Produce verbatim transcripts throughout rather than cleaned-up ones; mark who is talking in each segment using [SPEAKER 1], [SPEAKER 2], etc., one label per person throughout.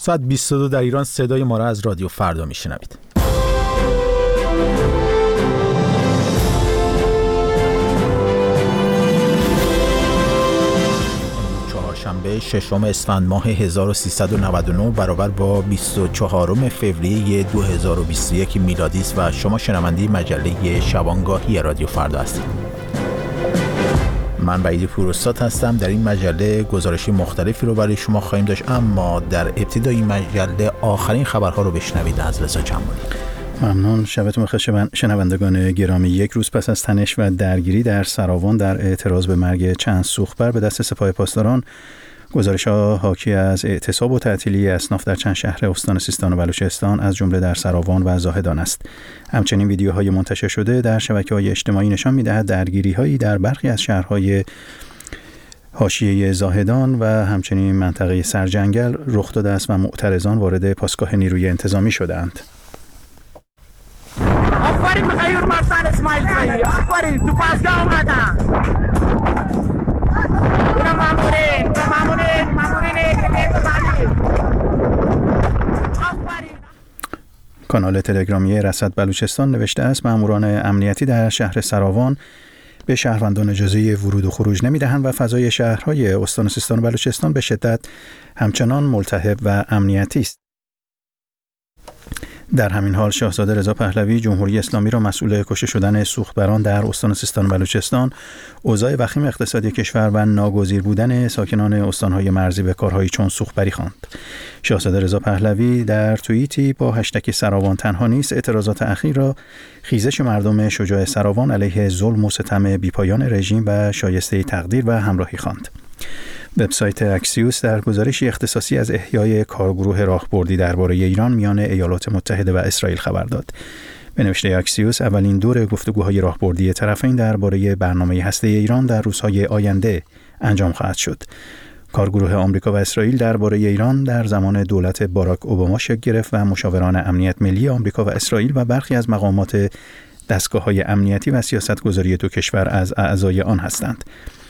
[SPEAKER 1] ساعت بیست و دو در ایران صدای ما را از رادیو فردا میشنوید. چهارشنبه ششم اسفند ماه هزار و سیصد و نود و نه برابر با بیست و چهارم فوریه دو هزار و بیست و یک میلادی است و شما شنونده مجله شبانگاهی رادیو فردا هستید. من وحید پوراستاد هستم. در این مجله گزارشی مختلفی رو برای شما خواهیم داشت، اما در ابتدای این مجله آخرین خبرها رو بشنوید از رضا جمالی.
[SPEAKER 2] ممنون. شبتون بخیر شنوندگان گرامی. یک روز پس از تنش و درگیری در سراوان در اعتراض به مرگ چند سوخبر به دست سپاه پاسداران، گزارش‌ها حاکی از اعتصاب و تعطیلی اصناف در چند شهر استان سیستان و بلوچستان از جمله در سراوان و زاهدان است. همچنین ویدیوهای منتشر شده در شبکه‌های اجتماعی نشان می‌دهد درگیری‌هایی در برخی از شهرهای حاشیه زاهدان و همچنین منطقه سرجنگل رخ داده است و معترضان وارد پاسگاه نیروی انتظامی شدند.
[SPEAKER 3] آفرین بخیر مرسان اسماعیل خیلی آفرین تو پاسگاه اومدن. اینا مامورین مامورین مامورین
[SPEAKER 2] کانال تلگرامی رصد بلوچستان نوشته است ماموران امنیتی در شهر سراوان به شهروندان اجازه ورود و خروج نمیدهند و فضای شهرهای استان سیستان و بلوچستان به شدت همچنان ملتهب و امنیتی است. در همین حال شاهزاده رضا پهلوی جمهوری اسلامی را مسئول کشته شدن سوختبران در استان سیستان و بلوچستان، اوضاع وخیم اقتصادی کشور و ناگزیر بودن ساکنان استانهای مرزی به کارهایی چون سوختبری خواند. شاهزاده رضا پهلوی در توییتی با هشتگ سراوان تنها نیست اعتراضات اخیر را خیزش مردم شجاع سراوان علیه ظلم و ستم بیپایان رژیم و شایسته تقدیر و همراهی خواند. وبسایت اکسیوس در گزارشی اختصاصی از احیای کارگروه راهبردی درباره ایران میان ایالات متحده و اسرائیل خبر داد. به نوشته اکسیوس اولین دور گفتگوهای راهبردی طرفین درباره برنامه هسته ایران در روزهای آینده انجام خواهد شد. کارگروه آمریکا و اسرائیل درباره ایران در زمان دولت باراک اوباما شکل گرفت و مشاوران امنیت ملی آمریکا و اسرائیل و برخی از مقامات دستگاه‌های امنیتی و سیاستگذاری دو کشور از اعضای آن هستند.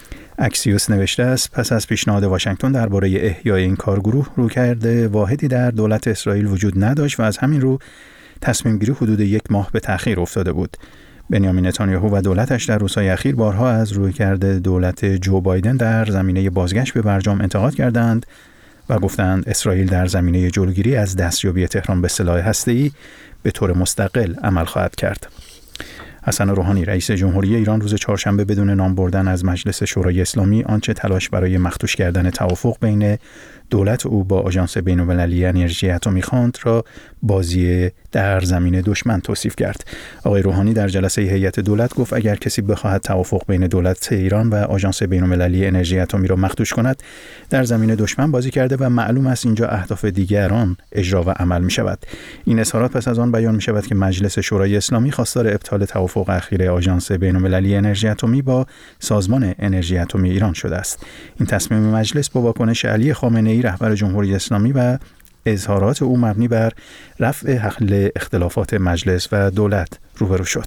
[SPEAKER 2] اکسیوس نوشته است پس از پیشنهاد واشنگتن درباره احیای این کارگروه رویکرد واحدی در دولت اسرائیل وجود نداشت و از همین رو تصمیم گیری حدود یک ماه به تأخیر افتاده بود. بنیامین نتانیاهو و دولتش در روزهای اخیر بارها از رویکرد دولت جو بایدن در زمینه بازگشت به برجام انتقاد کردند و گفتند اسرائیل در زمینه جلوگیری از دستیابی تهران به سلاح هسته‌ای به طور مستقل عمل خواهد کرد. حسن روحانی رئیس جمهوری ایران روز چهارشنبه بدون نام بردن از مجلس شورای اسلامی آنچه تلاش برای مخدوش کردن توافق بین دولت او با آژانس بین‌المللی انرژی اتمی خواند را بازی در زمین دشمن توصیف کرد. آقای روحانی در جلسه هیئت دولت گفت اگر کسی بخواهد توافق بین دولت ایران و آژانس بین‌المللی انرژی اتمی را مخدوش کند در زمین دشمن بازی کرده و معلوم است اینجا اهداف دیگران اجرا و عمل می شود. این اظهارات پس از آن بیان می شود که مجلس شورای اسلامی خواستار ابطال توافق اخیر آژانس بین‌المللی انرژی اتمی با سازمان انرژی اتمی ایران شده است. این تصمیم مجلس با واکنش علی خامنه‌ای رهبر جمهوری اسلامی و اظهارات او مبنی بر رفع حل اختلافات مجلس و دولت روبرو شد.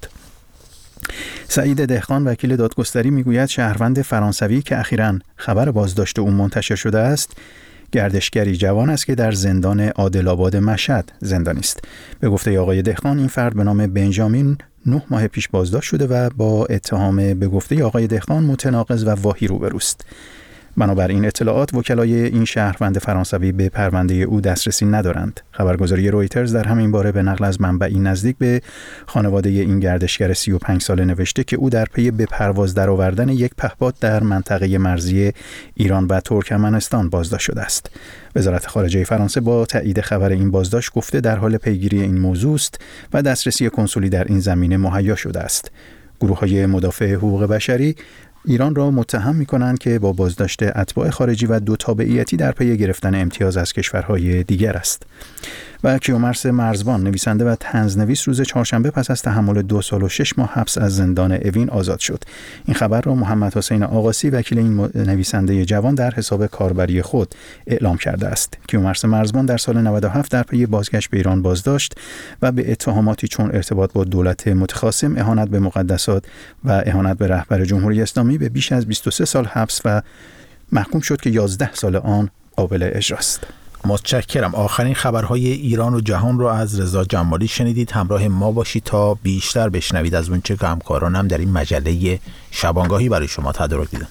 [SPEAKER 2] سعید دهقان وکیل دادگستری میگوید شهروند فرانسوی که اخیراً خبر بازداشت او منتشر شده است گردشگری جوان است که در زندان عادل‌آباد مشهد زندانی است. به گفته آقای دهقان این فرد به نام بنجامین نه ماه پیش بازداشت شده و با اتهام به گفته آقای دهقان متناقض و واهی روبروست. بنابراین اطلاعات وکلای این شهروند فرانسوی به پرونده او دسترسی ندارند. خبرگزاری رویترز در همین باره به نقل از منبعی نزدیک به خانواده این گردشگر سی و پنج ساله نوشته که او در پی به پرواز درآوردن یک پهپاد در منطقه مرزی ایران و ترکمنستان بازداشت شده است. وزارت خارجه فرانسه با تایید خبر این بازداشت گفته در حال پیگیری این موضوع است و دسترسی کنسولی در این زمینه مهیا شده است. گروه‌های مدافع حقوق بشری ایران را متهم می‌کنند که با بازداشت اتباع خارجی و دو تابعیتی در پی گرفتن امتیاز از کشورهای دیگر است. و کیومرث مرزبان نویسنده و طنزنویس روز چهارشنبه پس از تحمل دو سال و شش ماه حبس از زندان اوین آزاد شد. این خبر را محمد حسین آقاسی وکیل این نویسنده جوان در حساب کاربری خود اعلام کرده است. کیومرث مرزبان در سال نود و هفت در پی بازگشت به ایران بازداشت و به اتهاماتی چون ارتباط با دولت متخاصم، اهانت به مقدسات و اهانت به رهبر جمهوری اسلامی به بیش از بیست و سه سال حبس و محکوم شد که یازده سال آن قابل اجراست.
[SPEAKER 1] متشکرم. آخرین خبرهای ایران و جهان رو از رضا جمالی شنیدید. همراه ما باشید تا بیشتر بشنوید از اونچه که همکارانم در این مجله شبانگاهی برای شما تدارک دیدن.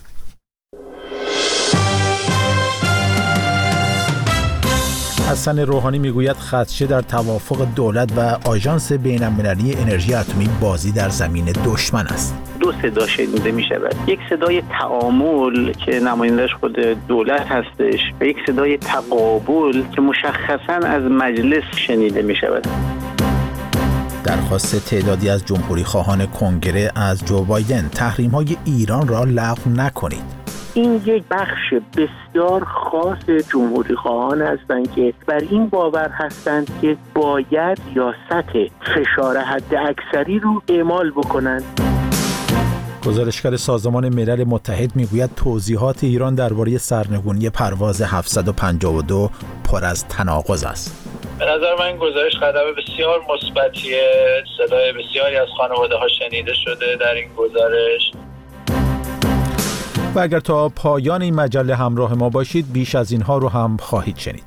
[SPEAKER 1] حسن روحانی میگوید خدشه در توافق دولت و آژانس بین‌المللی انرژی اتمی بازی در زمین دشمن است.
[SPEAKER 4] دو صدا شنیده می شود. یک صدای تعامل که نمایندش خود دولت هستش و یک صدای تقابل که مشخصاً از مجلس شنیده می شود.
[SPEAKER 1] درخواست تعدادی از جمهوری خواهان کنگره از جو بایدن: تحریم‌های ایران را لغو نکنید.
[SPEAKER 5] این یک بخش بسیار خاص جمهوری خواهان هستند که بر این باور هستند که باید ریاست فشار حد اکثری رو اعمال بکنند.
[SPEAKER 1] گزارشگر سازمان ملل متحد میگوید توضیحات ایران درباره سرنگونی پرواز هفتصد و پنجاه و دو پر از تناقض است.
[SPEAKER 6] به نظر من گزارش قدم بسیار مثبتیه. صدای بسیاری از خانواده ها شنیده شده در این گزارش.
[SPEAKER 1] و اگر تا پایان این مجله همراه ما باشید بیش از اینها رو هم خواهید شنید.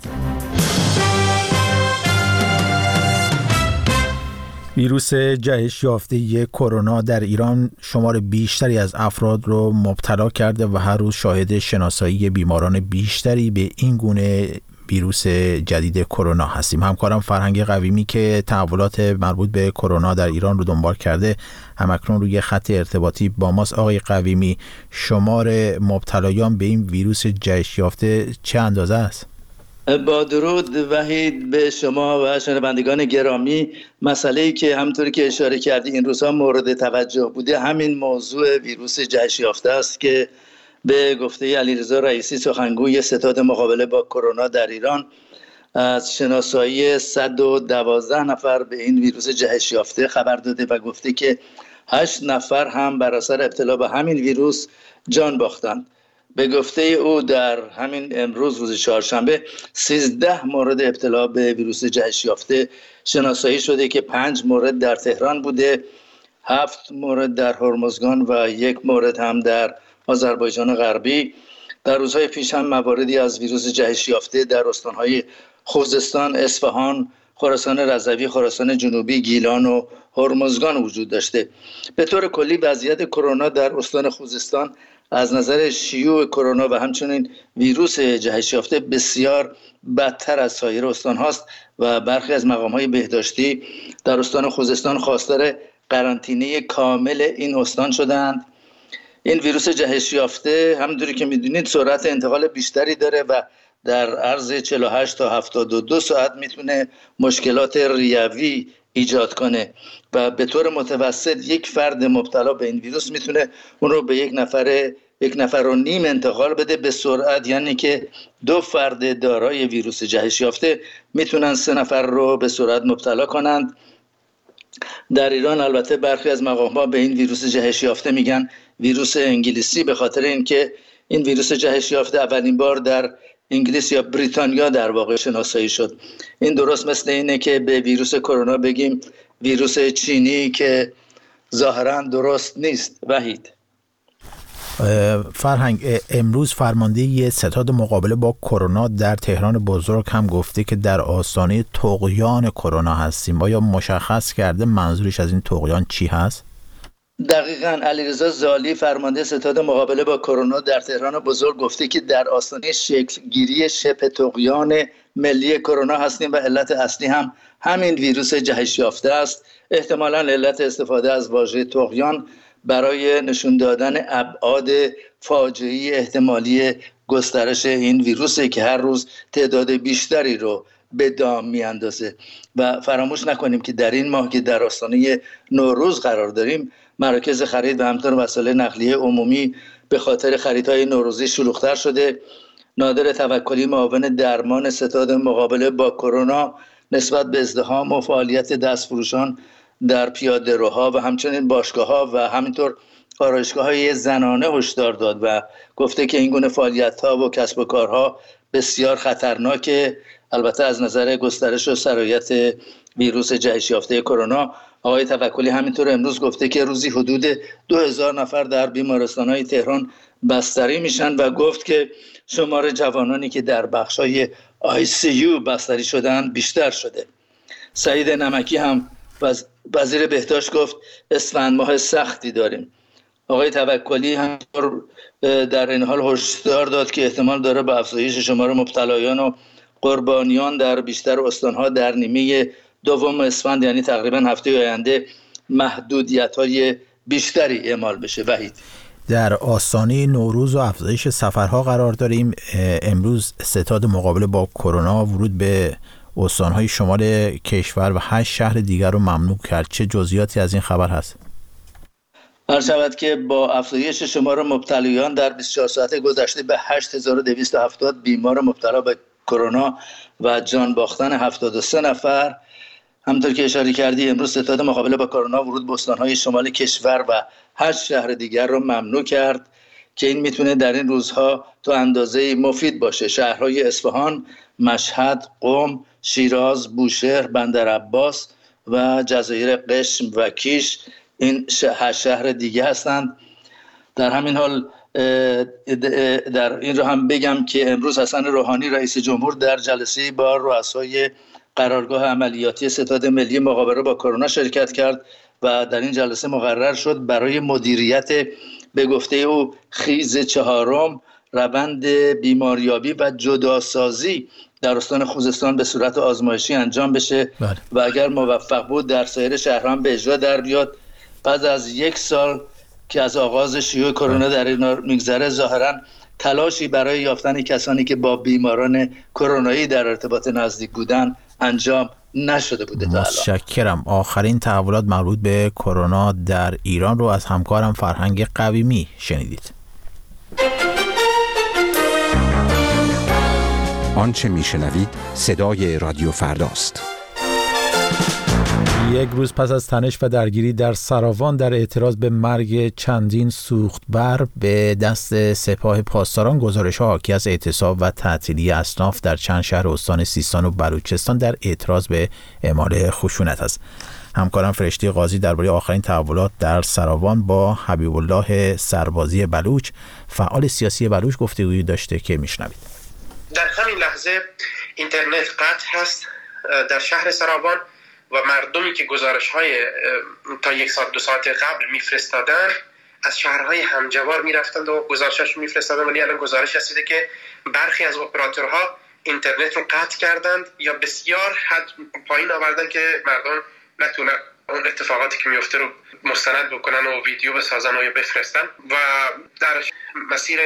[SPEAKER 1] ویروس جهش یافته کرونا در ایران شمار بیشتری از افراد رو مبتلا کرده و هر روز شاهد شناسایی بیماران بیشتری به این گونه ویروس جدید کرونا هستیم. همکارم فرهنگ قویمی که تحولات مربوط به کرونا در ایران رو دنبال کرده همکنون روی خط ارتباطی با ماست. آقای قویمی، شمار مبتلایان به این ویروس جهش یافته چه اندازه است؟
[SPEAKER 7] با درود وحید به شما و شنوندگان گرامی. مسئله‌ای که همونطوری که اشاره کردی این روزها مورد توجه بوده همین موضوع ویروس جهش یافته است که به گفته علیرضا رئیسی سخنگوی ستاد مقابله با کرونا در ایران از شناسایی صد و دوازده نفر به این ویروس جهش یافته خبر داده و گفته که هشت نفر هم بر اثر ابتلا به همین ویروس جان باختند. به گفته او در همین امروز روز چهارشنبه سیزده مورد ابتلا به ویروس جهش یافته شناسایی شده که پنج مورد در تهران بوده، هفت مورد در هرمزگان و یک مورد هم در آذربایجان غربی. در روزهای پیش هم مواردی از ویروس جهش یافته در استانهای خوزستان، اصفهان، خراسان رضوی، خراسان جنوبی، گیلان و هرمزگان وجود داشته. به طور کلی وضعیت کرونا در استان خوزستان از نظر شیوع کرونا و همچنین ویروس جهش یافته بسیار بدتر از سایر استان هاست و برخی از مقام‌های بهداشتی در استان خوزستان خواستار قرنطینه کامل این استان شدند. این ویروس جهش یافته همونطوری که میدونید سرعت انتقال بیشتری داره و در عرض چهل و هشت تا هفتاد و دو ساعت میتونه مشکلات ریوی ایجاد کنه و به طور متوسط یک فرد مبتلا به این ویروس میتونه اون رو به یک نفر یک نفر و نیم انتقال بده به سرعت، یعنی که دو فرد دارای ویروس جهش یافته میتونن سه نفر رو به سرعت مبتلا کنند. در ایران البته برخی از مقام‌ها به این ویروس جهش یافته میگن ویروس انگلیسی، به خاطر اینکه این ویروس جهش یافته اولین بار در انگلیس یا بریتانیا در واقع شناسایی شد. این درست مثل اینه که به ویروس کرونا بگیم ویروس چینی که ظاهراً درست نیست. وحید
[SPEAKER 1] فرهنگ، امروز فرمانده ستاد مقابله با کرونا در تهران بزرگ هم گفته که در آستانه طغیان کرونا هستیم. آیا مشخص کرده منظورش از این طغیان چی هست؟
[SPEAKER 7] دقیقاً علیرضا زالی فرمانده ستاد مقابله با کرونا در تهران بزرگ گفته که در آستانه شکلگیری شبه طغیان ملی کرونا هستیم و علت اصلی هم همین ویروس جهش یافته است. احتمالاً علت استفاده از واژه طغیان برای نشون دادن ابعاد فاجعه‌ای احتمالی گسترش این ویروسه که هر روز تعداد بیشتری رو به دام میاندازه و فراموش نکنیم که در این ماه که در آستانه نوروز قرار داریم مراکز خرید و همچنین وسایل نقلیه عمومی به خاطر خریدهای نوروزی شلوغ‌تر شده. نادر توکلی معاون درمان ستاد مقابله با کرونا نسبت به ازدحام و فعالیت دستفروشان در پیاده‌روها و همچنین باشگاه‌ها و همینطور آرایشگاه‌های زنانه هشدار داد و گفته که این گونه فعالیت‌ها و کسب و کارها بسیار خطرناکه. البته از نظر گسترش و سرایت ویروس جهش یافته کرونا، آقای توکلی همینطور امروز گفته که روزی حدود دو هزار نفر در بیمارستان‌های تهران بستری میشن و گفت که شمار جوانانی که در بخش‌های آی سی یو بستری شدن بیشتر شده. سعید نمکی هم وزیر بهداشت گفت اسفند ماه سختی داریم. آقای توکلی هم در این حال هشدار داد که احتمال داره به افزایش شمار مبتلایان و قربانیان در بیشتر استانها در نیمه دوم اسفند، یعنی تقریبا هفته آینده، محدودیت‌های بیشتری اعمال بشه. وحید،
[SPEAKER 1] در آستانه نوروز و افزایش سفرها قرار داریم. امروز ستاد مقابله با کرونا ورود به استانهای شمال کشور و هشت شهر دیگر رو ممنوع کرد. چه جزئیاتی از این خبر هست؟
[SPEAKER 7] عرض شود که با افزایش شمار مبتلایان در بیست و چهار ساعت گذشته به هشت هزار و دویست و هفتاد بیمار مبتلا به کرونا و جان باختن هفتاد و سه نفر، همونطور که اشاره کردی امروز ستاد مقابله با کرونا ورود به استانهای شمال کشور و هشت شهر دیگر رو ممنوع کرد که این میتونه در این روزها تا اندازه مفید باشه. شهرهای اصفهان، مشهد، قم، شیراز، بوشهر، بندرعباس و جزایر قشم و کیش این هشت شهر دیگه هستند. در همین حال در این رو هم بگم که امروز حسن روحانی رئیس جمهور در جلسه با رؤسای قرارگاه عملیاتی ستاد ملی مقابله با کرونا شرکت کرد و در این جلسه مقرر شد برای مدیریت به گفته او خیز چهارم روند بیماریابی و جداسازی در استان خوزستان به صورت آزمایشی انجام بشه بله. و اگر موفق بود در سایر شهرها به اجرا در بیاد. بعد از یک سال که از آغاز شیوع کرونا در این میگذره، ظاهراً تلاشی برای یافتن کسانی که با بیماران کرونایی در ارتباط نزدیک بودن انجام نشده بوده.
[SPEAKER 1] متشکرم. آخرین تحولات مربوط به کرونا در ایران رو از همکارم فرهنگ قویمی شنیدید.
[SPEAKER 8] آنچه میشنوید صدای رادیو فرداست.
[SPEAKER 1] یک روز پس از تنش و درگیری در سراوان در اعتراض به مرگ چندین سوختبر به دست سپاه پاسداران، گزارش‌ها حاکی از اعتصاب و تعطیلی اصناف در چند شهر استان سیستان و بلوچستان در اعتراض به اعمال خشونت است. همکارم فرشته قاضی درباره آخرین تحولات در سراوان با حبیب الله سربازی بلوچ، فعال سیاسی بلوچ، گفتگویی داشته که میشنوید.
[SPEAKER 9] در همین لحظه اینترنت قطع هست در شهر سراوان و مردمی که گزارش‌های تا یک ساعت دو ساعت قبل میفرستادن از شهرهای همجوار میرفتند و گزارشاشو میفرستادن، ولی الان گزارش رسیده که برخی از اپراتورها اینترنت رو قطع کردند یا بسیار حد پایین آوردن که مردم نتونن اون اتفاقاتی که میفته رو مستند بکنن و ویدیو بسازن و یا بفرستن. و در مسیر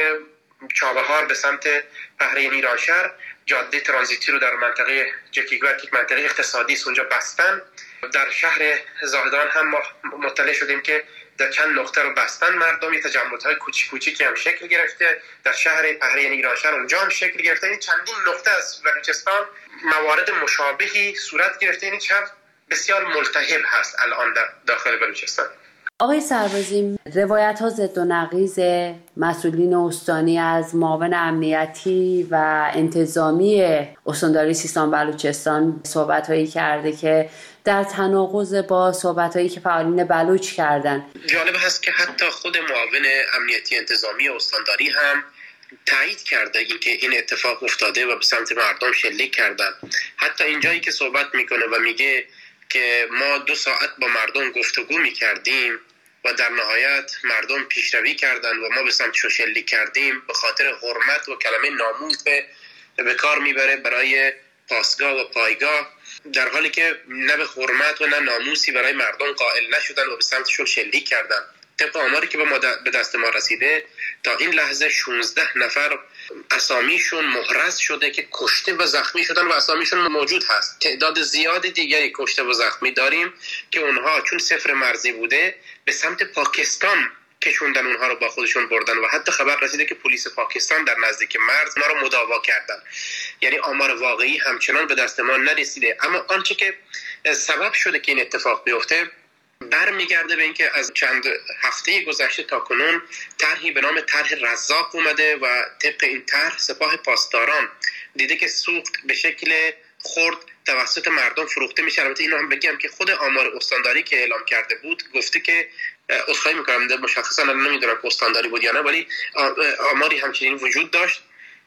[SPEAKER 9] چابهار به سمت پهره نیرانشهر جاده ترانزیتی رو در منطقه جکیگوار، یک منطقه اقتصادی است، اونجا بستن. در شهر زاهدان هم ما مطلع شدیم که در چند نقطه رو بستن مردم. تجمعات‌های کوچیک کوچیکی هم شکل گرفته در شهر پهره نیرانشهر، اونجا هم شکل گرفته. این چندین نقطه از بلوچستان موارد مشابهی صورت گرفته. این شهر بسیار ملتهب هست الان در داخل بلوچستان.
[SPEAKER 10] آقای سربازی، روایت ها ضد و نقیض مسئولین استانی از معاون امنیتی و انتظامی استانداری سیستان بلوچستان صحبت هایی کرده که در تناقض با صحبت هایی که فعالین بلوچ کردن.
[SPEAKER 9] جالب هست که حتی خود معاون امنیتی انتظامی استانداری هم تایید کرده اینکه این اتفاق افتاده و به سمت مردم شلیک کردن. حتی اینجایی که صحبت میکنه و میگه که ما دو ساعت با مردم گفتگو میکردیم و در نهایت مردم پیشروی کردند و ما به سمتشون شلیک کردیم، به خاطر حرمت و کلمه ناموس به کار میبره برای پاسگاه و پایگاه، در حالی که نه به حرمت و نه ناموسی برای مردم قائل نشدن و به سمتشون شلیک کردن. طبق آماری که به دست ما رسیده تا این لحظه شانزده نفر اسامیشون محرز شده که کشته و زخمی شدن و اسامیشون موجود هست. تعداد زیاد دیگری کشته و زخمی داریم که اونها چون صفر مرزی بوده به سمت پاکستان کشوندن، اونها رو با خودشون بردن و حتی خبر رسیده که پلیس پاکستان در نزدیک مرز ما رو مداوا کردن. یعنی آمار واقعی همچنان به دست ما نرسیده. اما آنچه که سبب شده که این اتفاق بیفته برمیگرده به اینکه از چند هفته گذشته تا کنون طرحی به نام طرح رزاق اومده و طبق این طرح سپاه پاسداران دیده که سوخت به شکل خرد توسط مردم فروخته میشه. البته اینو هم بگم که خود آمار استانداری که اعلام کرده بود گفته که اصلاحی میکنم مشخصا نمیدونم که استانداری بود یا نه، ولی آماری همچنین وجود داشت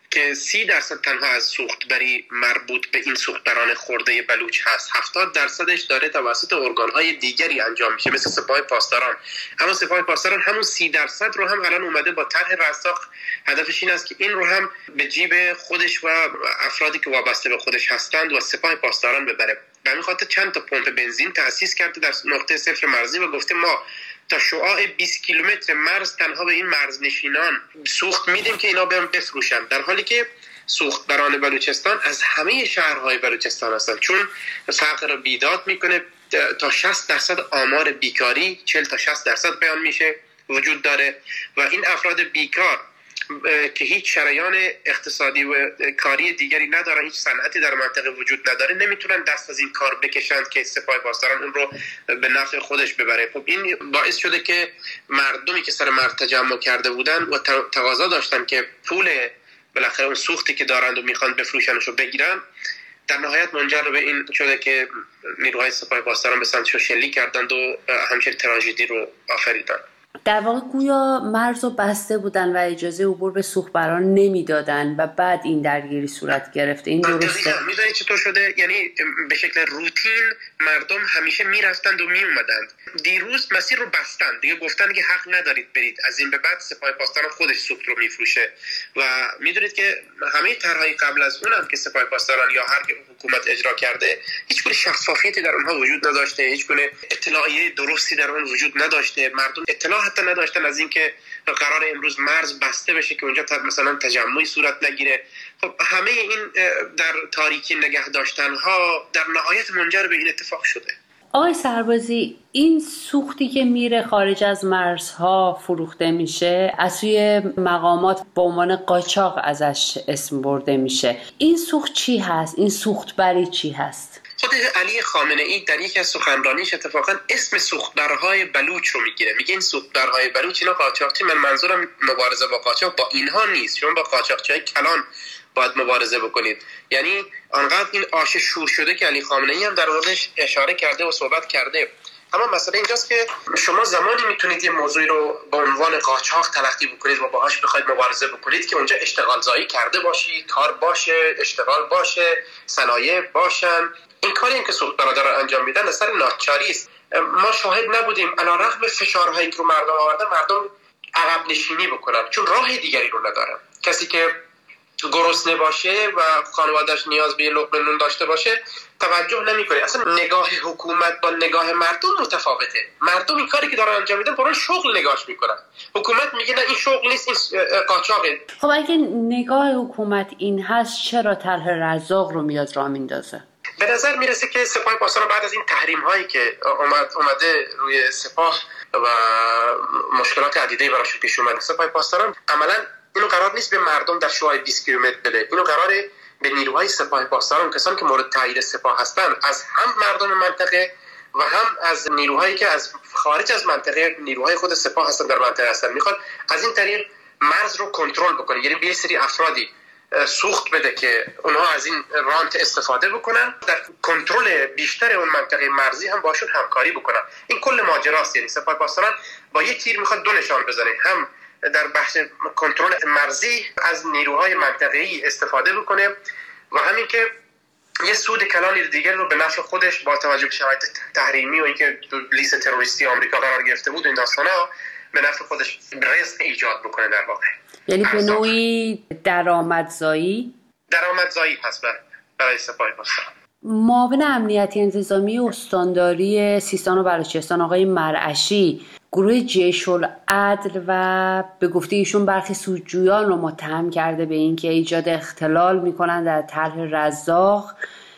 [SPEAKER 9] که سی درصد تنها از سوختبری مربوط به این سوختبران خرده بلوچ هست، هفتاد درصدش داره توسط ارگان‌های دیگری انجام میشه مثل سپاه پاسداران. اما سپاه پاسداران همون سی درصد رو هم الان اومده با طرح رستاخ هدفش این است که این رو هم به جیب خودش و افرادی که وابسته به خودش هستند و سپاه پاسداران ببره. به همین خاطر چند تا پمپ بنزین تأسیس کرده در نقطه صفر مرزی و گفته ما تا شعاع بیست کیلومتر مرز تنها به این مرزنشینان سوخت میدیم که اینا برن بفروشن، در حالی که سوختبران بلوچستان از همه شهرهای بلوچستان هستند، چون فقر رو بیداد میکنه. تا شصت درصد آمار بیکاری چهل تا شصت درصد بیان میشه وجود داره و این افراد بیکار که هیچ شریان اقتصادی و کاری دیگری ندارن، هیچ صنعتی در منطقه وجود نداره، نمیتونن دست از این کار بکشند که سپاه پاسداران اون رو به نفع خودش ببره. خب این باعث شده که مردمی که سر مرز تجمع کرده بودن و تقاضا داشتن که پول بالاخره اون سوختی که دارند و میخوان بفروشنشو بگیرن، در نهایت منجر به این شده که نیروهای سپاه پاسداران به سمتشو شلیک کردند و همچنین تراژدی رو آفریدند.
[SPEAKER 10] در واقع گویا مرز رو بسته بودن و اجازه عبور به سوختبران نمیدادن و بعد این درگیری صورت گرفته. این درسته؟
[SPEAKER 9] میدونی چطور شده؟ یعنی به شکل روتین مردم همیشه میرفتند و میومدند. دیروز مسیر رو بستند دیگه، گفتن که حق ندارید برید، از این به بعد سپاه پاسداران خودش سوخت رو میفروشه. و میدونید که همه طرحهای قبل از اونم که سپاه پاسداران یا هر حکومت اجرا کرده هیچ گونه شفافیتی در اونها وجود نداشته، هیچ گونه اطلاعیه درستی در اون وجود نداشته. مردم اطلاع حتی نداشتن از اینکه قرار امروز مرز بسته بشه که اونجا مثلا تجمعی صورت نگیره. خب همه این در تاریکی نگه داشتن ها در نهایت منجر به این اتفاق شده.
[SPEAKER 10] آقای سربازی، این سوختی که میره خارج از مرزها فروخته میشه، از سوی مقامات به عنوان قاچاق ازش اسم برده میشه، این سوخت چی هست؟ این سوختبری چی هست؟
[SPEAKER 9] خود علی خامنه ای در یکی از سخنرانیش اتفاقا اسم سوختبرهای بلوچ رو میگیره، میگه این سوختبرهای بلوچ اینا قاچاقچی. من منظورم مبارزه با قاچاق با اینها نیست، چون با قاچاقچیای کلان باید مبارزه بکنید. یعنی آنقدر این آش شور شده که علی خامنه ای هم در موردش اشاره کرده و صحبت کرده. اما مسئله اینجاست که شما زمانی میتونید یه موضوعی رو با عنوان قاچاق تلقی بکنید و باهاش بخواید مبارزه بکنید که اونجا اشتغال زایی کرده باشید، کار باشه، اشتغال باشه، صنایع باشن. این کاری که سوخت برادران انجام میدن اثر ناچاری است. ما شاهد نبودیم علیرغم فشارهایی که رو مردم آوردن مردم عقب نشینی بکنن، چون راه دیگری رو ندارن. کسی که گرسنه باشه و خانواده‌اش نیاز به لقمه نون داشته باشه توجه نمی‌کنه. اصلا نگاه حکومت با نگاه مردم متفاوته. مردم این کاری که دارن انجام میدن برای شغل نگاهش میکنن، حکومت میگه نه این شغل نیست، این قاچاقه.
[SPEAKER 10] خب اگه نگاه حکومت این هست چرا طرح رزاق رو میاد راه میندازه؟
[SPEAKER 9] به نظر میرسه که سپاه پاسداران بعد از این تحریم هایی که اومد اومده روی سپاه و مشکلات عدیده براشون پیش اومده، سپاه پاسداران عملاً اینو قرار نیست به مردم در شعاع بیست کیلومتر بده، اینو قراره به نیروهای سپاه پاسداران، کسانی که مورد تایید سپاه هستن، از هم مردم منطقه و هم از نیروهایی که از خارج از منطقه نیروهای خود سپاه هستن در منطقه هستن، میخواد از این طریق مرز رو کنترل بکنه. یعنی به سری افرادی سوخت بده که اونها از این رانت استفاده بکنن، در کنترل بیشتر اون منطقه مرزی هم باشون همکاری بکنن. این کل ماجراست. یعنی سپاه پاسداران با یک تیر میخواد دو نشان بزنه، هم در بحث کنترل مرزی از نیروهای منطقه‌ای استفاده بکنه و همین که یه سود کلانی دیگر رو به نفع خودش با توجه به شرایط تحریمی و اینکه تو لیست تروریستی آمریکا قرار گرفته بود این داستانا به نفع خودش رزق ایجاد بکنه. در واقع
[SPEAKER 10] یعنی به نوعی درآمدزایی
[SPEAKER 9] درآمدزایی هست برای سپاه پاسداران.
[SPEAKER 10] معاون امنیتی انتظامی استانداری سیستان و بلوچستان آقای مرعشی گروه جیش العدل و به گفته ایشون برخی سودجویان رو متهم کرده به اینکه ایجاد اختلال میکنن در طرح رزاق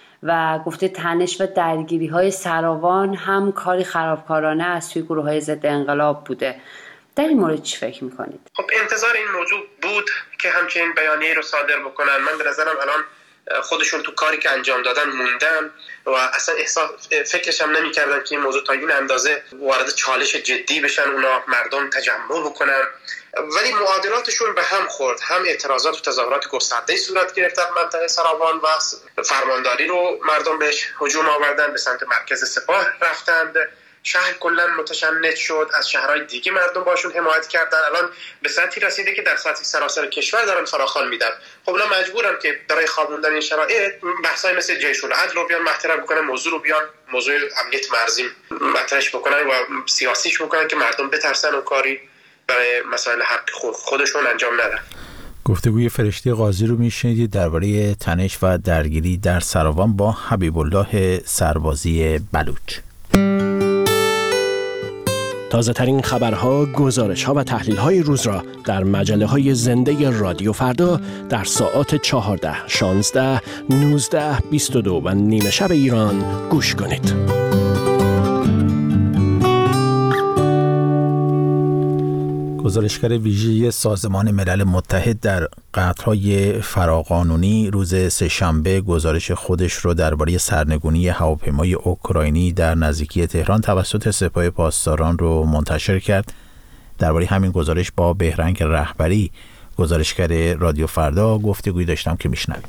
[SPEAKER 10] و گفته تنش و درگیری های سراوان هم کاری خرابکارانه از سوی گروه های ضد انقلاب بوده. در این مورد چی فکر میکنید؟
[SPEAKER 9] خب انتظار این موضوع بود که همچنین بیانیه رو صادر بکنن. من به نظرم الان خودشون تو کاری که انجام دادن موندن و اصلا احساس فکرش هم نمی کردن که این موضوع تا این اندازه وارد چالش جدی بشن، اونا مردم تجمع بکنن. ولی معادلاتشون به هم خورد، هم اعتراضات و تظاهرات گسترده‌ای صورت گرفت در منطقه سراوان و فرمانداری رو مردم بهش هجوم آوردن، به سمت مرکز سپاه رفتند، شهر کلا متشنج شد، از شهرهای دیگه مردم باشون حمایت کردن، الان به سطحی رسیده که در سطح سراسر کشور دارن فراخوان میدن. خب اونا مجبورن که برای خوابوندن این شرایط بحثای مثل جیش العدل رو بیان مطرح بکنن، موضوع رو بیان موضوع امنیت مرزی مطرحش بکنن و سیاسیش بکنن که مردم بترسن و کاری برای مسائل حق خودشون انجام ندن.
[SPEAKER 1] گفتگوی فرشته قاضی رو میشنیدید درباره تنش و درگیری در سراوان با حبیب الله سربازی بلوچ.
[SPEAKER 11] تازه ترین خبرها، گزارش‌ها و تحلیل‌های روز را در مجله‌های زنده رادیو فردا در ساعات چهارده، شانزده، نوزده، بیست و دو و نیمه شب ایران گوش کنید.
[SPEAKER 1] گزارشگر ویژه سازمان ملل متحد در قطعهای فراقانونی روز سه‌شنبه گزارش خودش رو درباره سرنگونی هواپیمای اوکراینی در نزدیکی تهران توسط سپاه پاسداران رو منتشر کرد. درباره همین گزارش با بهرنگ رهبری گزارشگر رادیو فردا گفتگوی داشتم که میشنویم.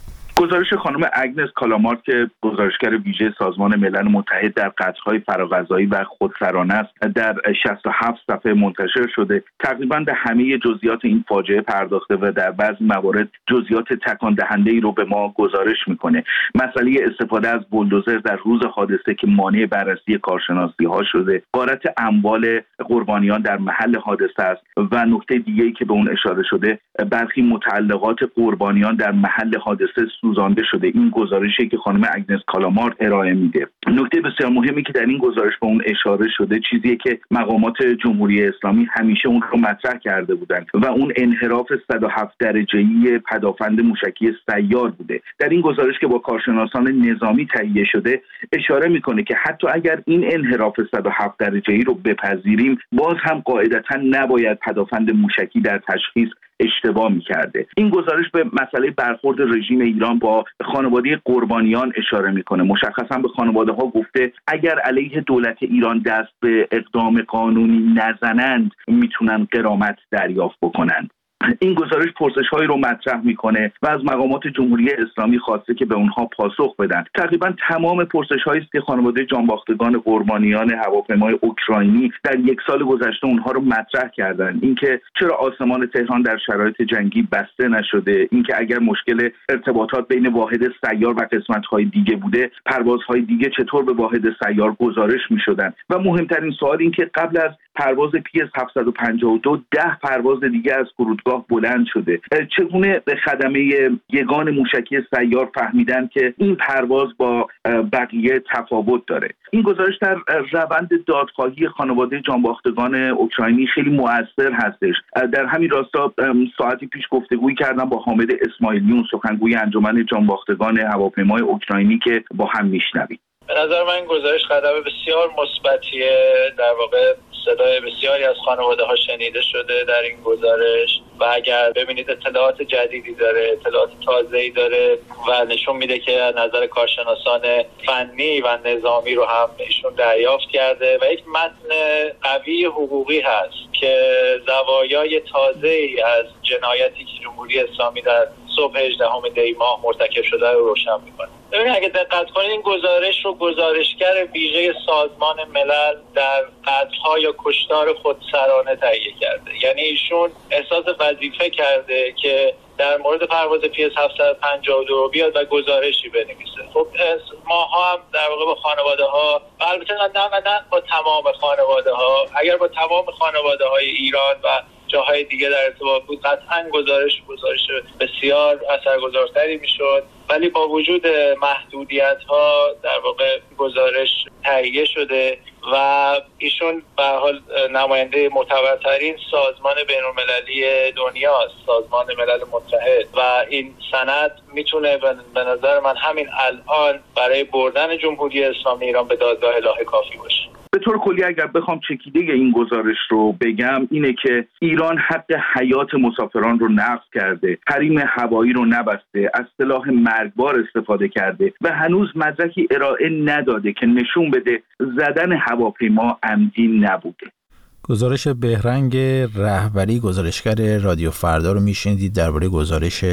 [SPEAKER 12] گزارش خانم اگنس کالامارت که گزارشگر ویژه سازمان ملل متحد در قطعهای فراغذایی و خودسرانه است در شصت و هفت صفحه منتشر شده. تقریبا به همه جزئیات این فاجعه پرداخته و در بعضی موارد جزئیات تکان دهنده ای رو به ما گزارش میکنه. مسئله استفاده از بولدوزر در روز حادثه که مانع بررسی کارشناسی ها شده، غارت اموال قربانیان در محل حادثه است و نکته دیگه‌ای که به اون اشاره شده، برخی متعلقات قربانیان در محل حادثه سوزانده شده. این گزارشی که خانم اگنس کالامارت ارائه میده. نکته بسیار مهمی که در این گزارش به اون اشاره شده چیزیه که مقامات جمهوری اسلامی همیشه اون رو مطرح کرده بودند و اون انحراف صد و هفت درجه‌ای پدافند موشکی سیار بوده. در این گزارش که با کارشناسان نظامی تهیه شده اشاره میکنه که حتی اگر این انحراف صد و هفت درجه‌ای رو بپذیریم، باز هم قاعدتاً نباید پدافند موشکی در تشخیص اشتباه می‌کرده. این گزارش به مسئله برخورد رژیم ایران با خانواده قربانیان اشاره میکنه. مشخصا به خانواده‌ها گفته اگر علیه دولت ایران دست به اقدام قانونی نزنند میتونن غرامت دریافت بکنند. این گزارش پرسش‌هایی رو مطرح میکنه و از مقامات جمهوری اسلامی خواسته که به اونها پاسخ بدن. تقریبا تمام پرسش‌هایی است که خانواده جانباختگان قربانیان هواپیمای اوکراینی در یک سال گذشته اونها رو مطرح کردن. اینکه چرا آسمان تهران در شرایط جنگی بسته نشده، اینکه اگر مشکل ارتباطات بین واحد سیار و قسمت‌های دیگه بوده، پروازهای دیگه چطور به واحد سیار گزارش می‌شدن و مهمترین سوال این که قبل از پرواز پی اس هفتصد و پنجاه و دو ده پرواز دیگه از فرودگاه بلند شده. چگونه به خدمه یگان موشکی سیار فهمیدن که این پرواز با بقیه تفاوت داره؟ این گزارش در روند دادخواهی خانواده جانباختگان اوکراینی خیلی مؤثر هستش. در همین راستا ساعتی پیش گفتگویی کردم با حامد اسماعیلیون، سخنگوی انجمن جانباختگان هواپیمای اوکراینی، که با هم میشنویم.
[SPEAKER 6] به نظر من این گزارش قدم بسیار مثبتیه. در واقع صدای بسیاری از خانواده ها شنیده شده در این گزارش و اگر ببینید اطلاعات جدیدی داره، اطلاعات تازه‌ای داره و نشون میده که از نظر کارشناسان فنی و نظامی رو هم ایشون دریافت کرده و یک متن قوی حقوقی هست که زوایای تازه‌ای از جنایتی که جمهوری اسلامی در صبح هجدهم دی ماه مرتکب شده رو روشن میکنه. ببینید اگه دقت کنید این گزارش رو گزارشگر ویژه سازمان ملل در قتل‌ها یا کشتار خودسرانه تهیه کرده. یعنی ایشون احساس وظیفه کرده که در مورد پرواز پی اس هفتصد و پنجاه و دو بیاد و گزارشی بنویسه. خب ما هم در واقع با خانواده ها، البته نه نه با تمام خانواده ها، اگر با تمام خانواده های ایران و جاهای دیگه در ارتباط بود قطعاً گزارش گزارش بسیار اثرگذارتری میشد، ولی با وجود محدودیت ها در واقع گزارش تهیه شده و ایشون به حال نماینده معتبرترین سازمان بین‌المللی دنیاست، سازمان ملل متحد، و این سند میتونه به نظر من همین الان برای بردن جمهوری اسلامی ایران به دادگاه الهه کافی باشه.
[SPEAKER 12] به طور کلی اگر بخوام چکیده این گزارش رو بگم اینه که ایران حق حیات مسافران رو نقض کرده، حریم هوایی رو نبسته، از سلاح مرگبار استفاده کرده و هنوز مدرکی ارائه نداده که نشون بده زدن هواپیما عمدی نبوده.
[SPEAKER 1] گزارش بهرنگ رهبری گزارشگر رادیو فردا رو میشنیدید درباره گزارش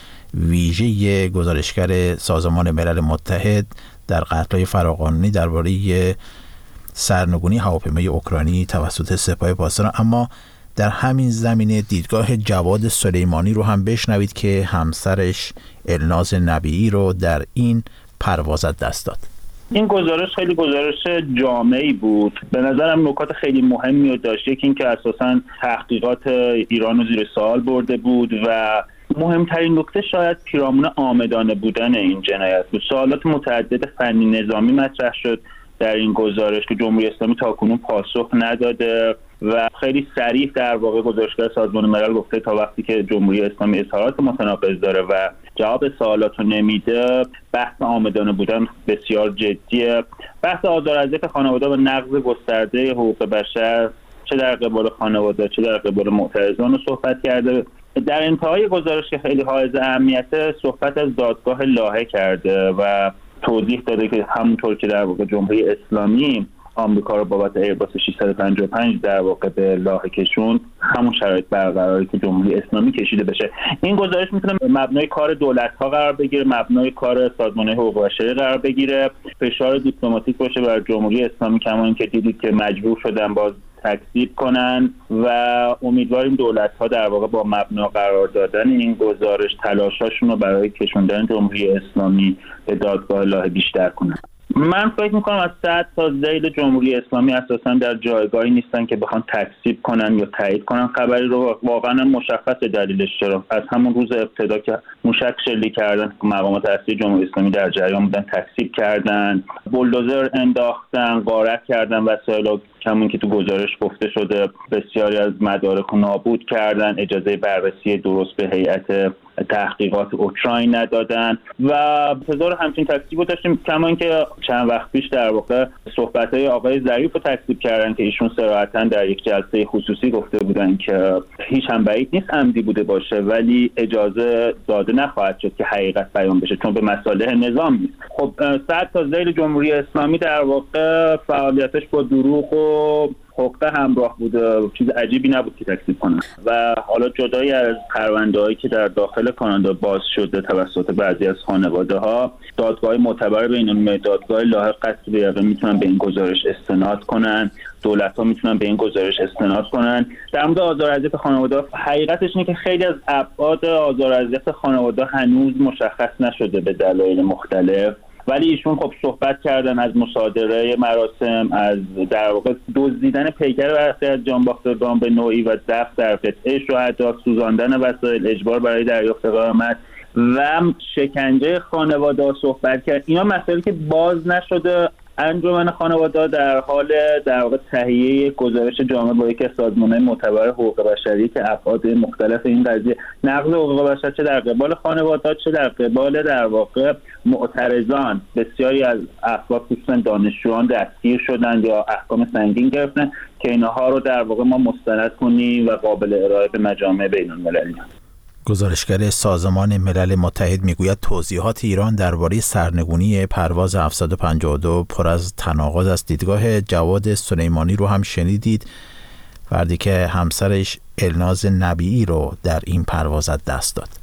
[SPEAKER 1] ویژه گزارشگر سازمان ملل متحد در قتل‌های فراقانونی درباره سرنگونی هواپیمای اوکراینی توسط سپاه پاسداران. اما در همین زمینه دیدگاه جواد سلیمانی رو هم بشنوید که همسرش الناز نبیعی رو در این پرواز از دست داد.
[SPEAKER 12] این گزارش خیلی گزارش جامعی بود. به نظرم نکات خیلی مهمی رو داشت. یکی این که اساساً تحقیقات ایران رو زیر سوال برده بود و مهمترین نکته شاید پیرامون عامدانه بودن این جنایت بود. سوالات متعدد فنی نظامی مطرح شد در این گزارش که جمهوری اسلامی تاکنون پاسخ نداده و خیلی صریح در واقع گزارشگر سازمان ملل گفته تا وقتی که جمهوری اسلامی اظهارات متناقض داره و جواب سوالات رو نمیده، بحث عامدانه بودن بسیار جدیه. بحث آزاراذیت خانواده و نقض گسترده حقوق بشر چه در قبال خانواده چه در قبال معترضان رو صحبت کرده. در انتهای گزارش که خیلی حائز اهمیت، صحبت از دادگاه لاهه کرده و توضیح داده که همونطور که در واقع جمهوری اسلامی آمریکا رو بابت ایرباس ششصد و پنجاه و پنج در واقع به لاهه کشوند، همون شرایط برقراری که جمهوری اسلامی کشیده بشه. این گزارش میتونه مبنای کار دولت‌ها قرار بگیره، مبنای کار سازمان حقوق بشری قرار بگیره، فشار دیپلماتیک باشه بر جمهوری اسلامی، کما اینکه دیدید که مجبور شدن باز تکذیب کنن و امیدواریم دولت‌ها در واقع با مبنا قرار دادن این گزارش تلاشاشون رو برای کشوندن جمهوری اسلامی به دادگاه لاهه بیشتر کنن. من فکر میکنم از صد تا ذیل جمهوری اسلامی اساسا در جایگاهی نیستن که بخوان تکذیب کنن یا تایید کنن خبری رو. واقعا مشخص دلیلش چرا. از همون روز ابتدا که موشک شلیک کردن، مقامات اصلی جمهوری اسلامی در جریان بودن، تکذیب کردن، بولدوزر انداختن، غارت کردن، وسایل همون که تو گزارش گفته شده بسیاری از مدارک رو نابود کردن، اجازه بررسی درست به هیئت تحقیقات اوکراین ندادن و هزار همچین تکذیب رو داشتیم. کما اینکه چند وقت پیش در واقع صحبت‌های آقای ظریف رو تکذیب کردن که ایشون صراحتاً در یک جلسه خصوصی گفته بودن که هیچ هم بعید نیست عمدی بوده باشه ولی اجازه داده نخواهد شد که حقیقت بیان بشه چون به مصالح نظام نیست. خب صد تا ذیل جمهوری اسلامی در واقع فعالیتش با دروغ و حقه همراه بوده، چیز عجیبی نبود که تکذیب کنن. و حالا جدای از پرونده‌هایی که در داخل کانادا باز شده توسط بعضی از خانواده‌ها، دادگاه معتبر بین‌المللی، دادگاه لاهه قطع به یقین میتونن به این گزارش استناد کنن، دولت‌ها میتونن به این گزارش استناد کنن. در مورد آزاراذیت خانواده، حقیقتش اینه که خیلی از ابعاد آزاراذیت خانواده هنوز مشخص نشده به دلایل مختلف، ولی ایشون خب صحبت کردن از مصادره مراسم، از در واقع دزدیدن پیکر برخی از جانباختگان به نوعی و دفع در قطعه شهدا، سوزاندن وسایل، اجبار برای دریافت غرامت و شکنجه خانواده صحبت کرد. اینا مسائلی که باز نشده. انجمن خانواده در حال در واقع تهیه گزارش جامع با یکی از سازمان‌های معتبر حقوق بشری که ابعاد مختلف این قضیه نقض حقوق بشر چه در قبال خانواده چه در قبال در واقع معترضان، بسیاری از افراد خصوصا دانشجویان دستگیر شدن یا احکام سنگین گرفتن که اینها رو در واقع ما مستند کنیم و قابل ارائه به مجامع بین‌المللی.
[SPEAKER 1] گزارشگر سازمان ملل متحد میگوید توضیحات ایران درباره سرنگونی پرواز هفتصد و پنجاه و دو پر از تناقض است. دیدگاه جواد سلیمانی رو هم شنیدید، فردی که همسرش الناز نبیعی رو در این پرواز از دست داد.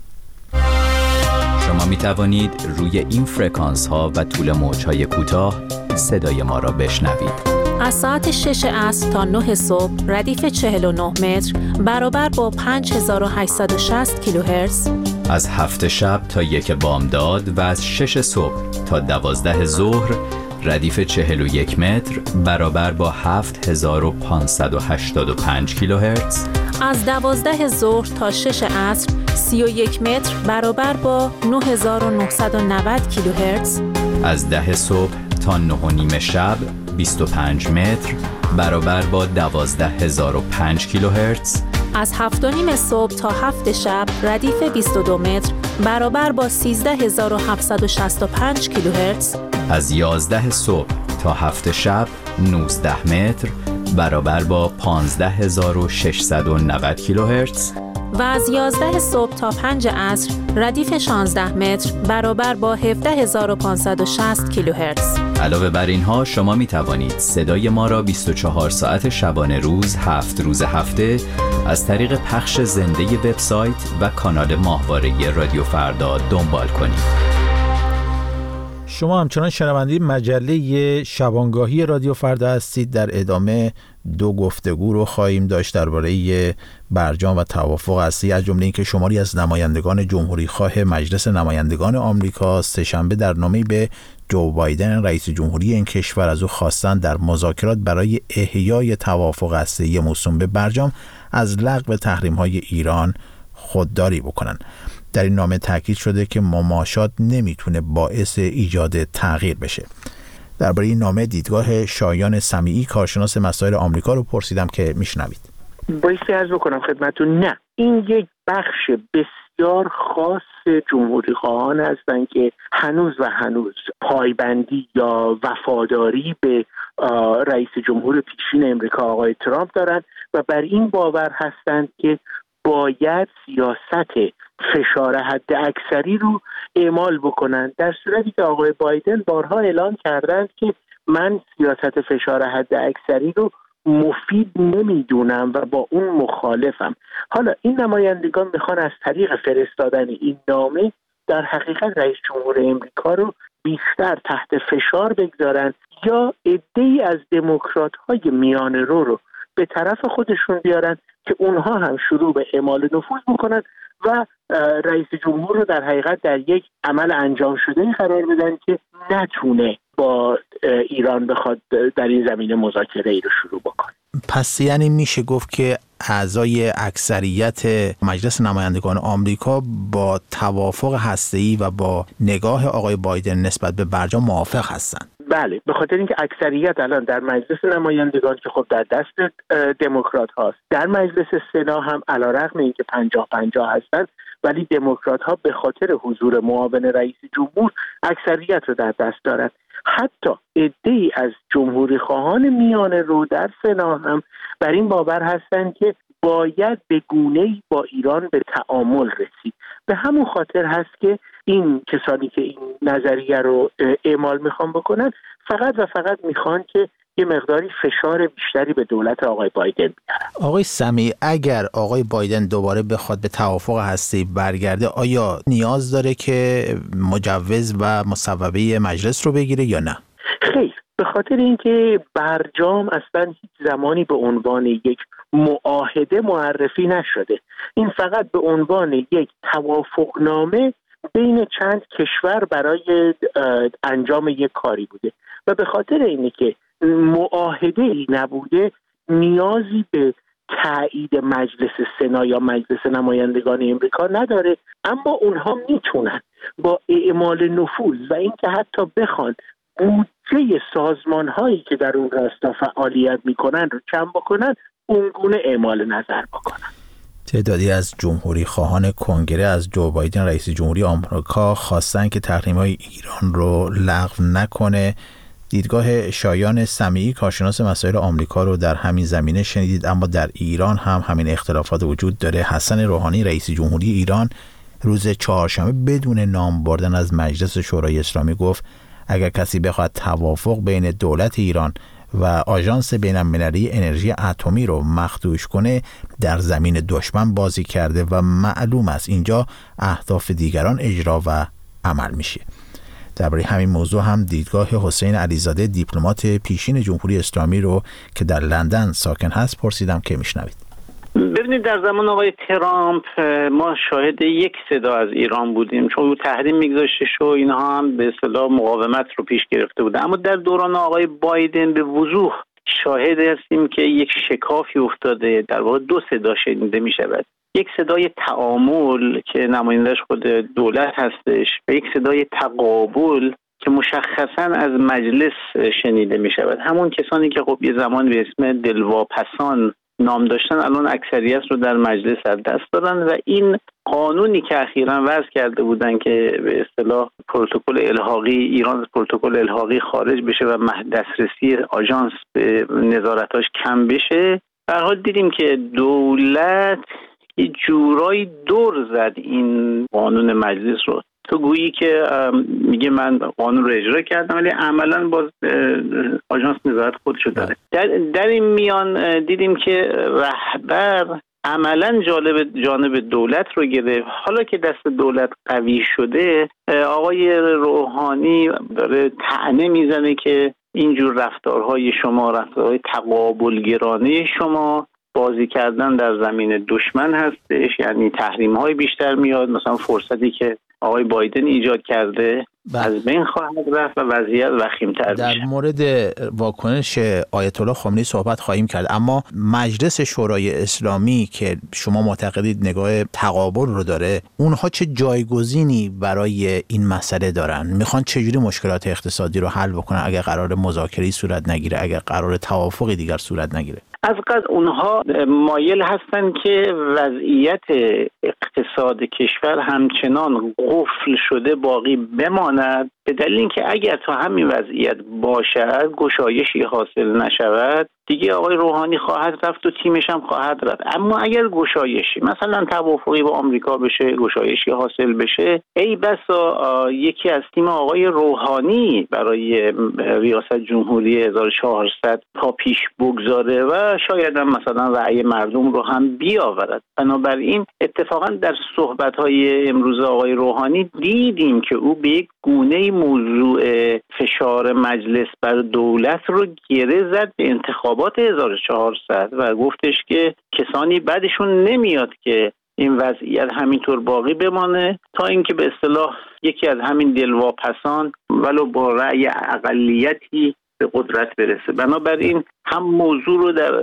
[SPEAKER 13] شما می توانید روی این فرکانس ها و طول موج های کوتاه صدای ما را بشنوید.
[SPEAKER 14] از ساعت شش عصر تا نه صبح ردیف چهل و نه متر برابر با پنج هزار و هشتصد و شصت کیلوهرتز.
[SPEAKER 13] از هفت شب تا یک بامداد و از شش صبح تا دوازده ظهر ردیف چهل و یک متر برابر با هفت هزار و پانصد و هشتاد و پنج کیلوهرتز.
[SPEAKER 14] از دوازده ظهر تا شش عصر سی و یک متر برابر با نه هزار و نهصد و نود کیلوهرتز.
[SPEAKER 13] از ده صبح تا نه و نیم شب بیست و پنج متر برابر با دوازده هزار و پنج کیلوهرتز.
[SPEAKER 14] از هفت و نیم صبح تا هفت شب ردیف بیست و دو متر برابر با سیزده هزار و هفتصد و شصت و پنج کیلوهرتز.
[SPEAKER 13] از یازده صبح تا هفت شب نوزده متر برابر با پانزده هزار و ششصد و نود کیلوهرتز.
[SPEAKER 14] و از یازده صبح تا پنج عصر ردیف شانزده متر برابر با هفده هزار و پانصد و شصت کیلوهرتز.
[SPEAKER 13] علاوه بر اینها شما می توانید صدای ما را بیست و چهار ساعت شبانه روز هفت روز هفته از طریق پخش زنده وبسایت و کانال ماهواره رادیو فردا دنبال کنید.
[SPEAKER 1] شما همچنان شنونده مجله شبانگاهی رادیو فردا هستید. در ادامه دو گفتگو رو خواهیم داشت درباره برجام و توافق هستی، از جمله اینکه شماری از نمایندگان جمهوری خواه مجلس نمایندگان آمریکا سه‌شنبه در نامه‌ای به جو بایدن رئیس جمهوری این کشور از او خواستند در مذاکرات برای احیای توافق هسته‌ای موسوم به برجام از لغو تحریم‌های ایران خودداری بکنن. در این نامه تاکید شده که مماشات نمیتونه باعث ایجاد تغییر بشه. درباره این نامه دیدگاه شایان سمیعی کارشناس مسائل آمریکا رو پرسیدم که میشنوید.
[SPEAKER 5] بایستی عرض بکنم خدمتتون، نه، این یک بخش بسیار خاص جمهوری خواهان هستند که هنوز و هنوز پایبندی یا وفاداری به رئیس جمهور پیشین امریکا آقای ترامپ دارند و بر این باور هستند که باید سیاست فشار حد اکثری رو اعمال بکنند، در صورتی که آقای بایدن بارها اعلان کردند که من سیاست فشار حد اکثری رو مفید نمیدونم و با اون مخالفم. حالا این نمایندگان میخوان از طریق فرستادن این نامه در حقیقت رئیس جمهور امریکا رو بیشتر تحت فشار بگذارن یا عده‌ای از دموکرات‌های میانه رو رو به طرف خودشون بیارن که اونها هم شروع به اعمال نفوذ بکنن و رئیس جمهور رو در حقیقت در یک عمل انجام شده قرار بدن که نتونه با ایران بخواد در این زمینه مذاکره ای رو شروع بکنه.
[SPEAKER 1] پس یعنی میشه گفت که اعضای اکثریت مجلس نمایندگان آمریکا با توافق هسته‌ای و با نگاه آقای بایدن نسبت به برجام موافق هستند.
[SPEAKER 5] بله، به خاطر اینکه اکثریت الان در مجلس نمایندگان که خب در دست دموکرات هاست، در مجلس سنا هم علیرغم اینکه پنجاه پنجاه هستند، ولی دموکرات ها به خاطر حضور معاون رئیس جمهور اکثریت رو در دست دارند. حتی عده‌ای از جمهوری خواهان میانه رو در سنا هم بر این باور هستند که باید به گونه‌ای با ایران به تعامل رسید. به همون خاطر هست که این کسانی که این نظریه رو اعمال میخوان بکنن فقط و فقط میخوان که یه مقداری فشار بیشتری به دولت آقای بایدن بیارن.
[SPEAKER 1] آقای سمیعی، اگر آقای بایدن دوباره بخواد به توافق هسته‌ای برگرده، آیا نیاز داره که مجوز و مصوبه مجلس رو بگیره یا نه؟
[SPEAKER 5] خیر، به خاطر اینکه برجام اصلا هیچ زمانی به عنوان یک معاهده معرفی نشده. این فقط به عنوان یک توافقنامه بین چند کشور برای انجام یک کاری بوده و به خاطر اینه که معاهده ای نبوده، نیازی به تایید مجلس سنا یا مجلس نمایندگان امریکا نداره، اما اونها میتونن با اعمال نفوذ و اینکه حتی بخوان بودجه سازمان هایی که در اون راستا فعالیت میکنن رو کم بکنن، اونگونه اعمال نظر بکنن.
[SPEAKER 1] تعدادی از جمهوری خواهان کنگره از جو بایدن رئیس جمهوری آمریکا خواستن که تحریم‌های ایران رو لغو نکنه. دیدگاه شایان سمیعی کارشناس مسائل آمریکا رو در همین زمینه شنیدید، اما در ایران هم همین اختلافات وجود داره. حسن روحانی رئیس جمهوری ایران روز چهارشنبه بدون نام بردن از مجلس شورای اسلامی گفت اگر کسی بخواد توافق بین دولت ایران و آژانس بین‌المللی انرژی اتمی رو مخدوش کنه، در زمین دشمن بازی کرده و معلوم است اینجا اهداف دیگران اجرا و عمل میشه. درباره همین موضوع هم دیدگاه حسین علیزاده دیپلمات پیشین جمهوری اسلامی رو که در لندن ساکن هست پرسیدم که میشنوید.
[SPEAKER 4] ببینید، در زمان آقای ترامپ ما شاهد یک صدا از ایران بودیم، چون او تحریم میگذاشته شو اینها هم به اصطلاح مقاومت رو پیش گرفته بوده. اما در دوران آقای بایدن به وضوح شاهد هستیم که یک شکافی افتاده، در واقع دو صدا شنیده میشود. یک صدای تعامل که نمایندش خود دولت هستش و یک صدای تقابل که مشخصاً از مجلس شنیده میشود. همون کسانی که خب یه زمان به اسم دلواپسان نام داشتن الان اکثریت رو در مجلس از دست دادن و این قانونی که اخیراً وضع کرده بودن که به اصطلاح پروتکل الحاقی ایران از پروتکل الحاقی خارج بشه و دسترسی آژانس به نظارتاش کم بشه، در حال دیدیم که دولت یه جورایی دور زد این قانون مجلس رو. تو گویی که میگه من قانون رو اجرا کردم ولی عملاً باز آژانس نظارت خودشو داره. در, در این میان دیدیم که رهبر عملا جالب جانب دولت رو گرفت. حالا که دست دولت قوی شده، آقای روحانی داره طعنه میزنه که اینجور رفتارهای شما رفتارهای تقابلگرانه شما بازی کردن در زمین دشمن هستش، یعنی تحریم های بیشتر میاد، مثلا فرصتی که آقای بایدن ایجاد کرده بله. از بین خواهد رفت و وضعیت وخیم‌تر میشه.
[SPEAKER 1] در مورد واکنش آیت الله خامنه‌ای صحبت خواهیم کرد، اما مجلس شورای اسلامی که شما معتقدید نگاه تقابل رو داره، اونها چه جایگزینی برای این مسئله دارن؟ میخوان چجوری مشکلات اقتصادی رو حل بکنن اگر قرار مذاکره‌ای صورت نگیره، اگر قرار توافقی دیگر صورت نگیره؟
[SPEAKER 4] از قضا اونها مایل هستن که وضعیت اقتصاد کشور همچنان قفل شده باقی بماند، به دلیل اینکه اگر تا همین وضعیت باشد گشایشی حاصل نشود دیگه آقای روحانی خواهد رفت و تیمش هم خواهد رفت. اما اگر گشایشی مثلا توافقی با آمریکا بشه، گشایشی حاصل بشه، ای بسا یکی از تیم آقای روحانی برای ریاست جمهوری هزار و چهارصد پا پیش بگذاره و شاید هم مثلا رأی مردم رو هم بیاورد. بنابراین اتفاقا در صحبت‌های امروز آقای روحانی دیدیم که او به یک گونه موضوع فشار مجلس بر دولت رو گره زد به انتخابات هزار و چهارصد و گفتش که کسانی بعدشون نمیاد که این وضعیت همینطور باقی بمانه تا اینکه به اصطلاح یکی از همین دلواپسان ولو با رأی اقلیتی به قدرت برسه. بنابراین هم موضوع رو در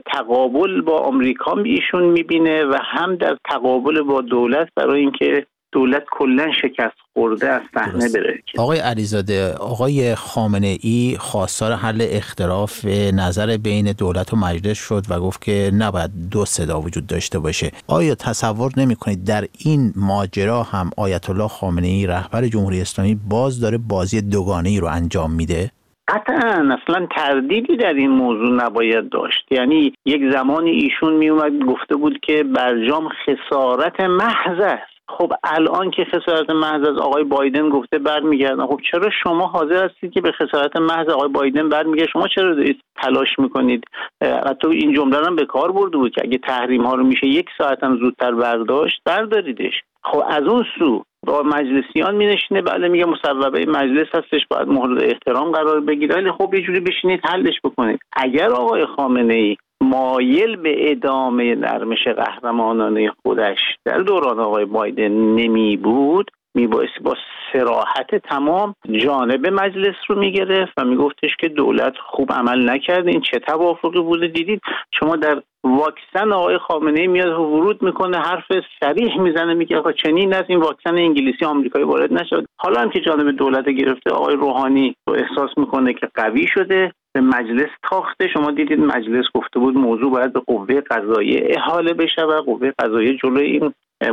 [SPEAKER 4] تقابل با آمریکا ایشون میبینه و هم در تقابل با دولت برای اینکه دولت کلا شکست خورده از صحنه بره.
[SPEAKER 1] آقای علیزاده، آقای خامنه‌ای خواستار حل اختلاف نظر بین دولت و مجلس شد و گفت که نباید دو صدا وجود داشته باشه. آیا تصور نمی‌کنید در این ماجرا هم آیت الله خامنه‌ای رهبر جمهوری اسلامی باز داره بازی دوگانه‌ای رو انجام میده؟
[SPEAKER 4] قطعا اصلا تردیدی در این موضوع نباید داشت. یعنی یک زمانی ایشون میومد گفته بود که برجام خسارت محض است. خب الان که خسارت محض از آقای بایدن گفته برمیگردن، خب چرا شما حاضر هستید که به خسارت محض آقای بایدن برمیگردید؟ شما چرا دارید تلاش میکنید؟ حتی این جمله رو به کار برده بود که اگه تحریم ها رو میشه یک ساعت هم زودتر برداشت برداریدش. خب از اون سو با مجلسیان مینشینه، بله میگه مصوبه مجلس هستش باید مورد احترام قرار بگیره، ولی خب یه جوری بشینید حلش بکنید. اگر آقای خامنه‌ای مایل به ادامه نرمش قهرمانانه خودش در دوران آقای بایدن نمی بود، میبایستی با صراحت تمام جانب مجلس رو میگرفت و میگفتش که دولت خوب عمل نکرده، این چه توافقی بوده. دیدید شما در واکسن آقای خامنه‌ای میاد ورود میکنه، حرف صریح میزنه، میگه آقا چنین است، این واکسن انگلیسی آمریکایی وارد نشد. حالا هم که جانب دولت گرفته، آقای روحانی رو احساس میکنه که قوی شده، به مجلس تاخته. شما دیدید مجلس گفته بود موضوع باید به قوه قضاییه احاله بشه و قوه قضاییه جلوی این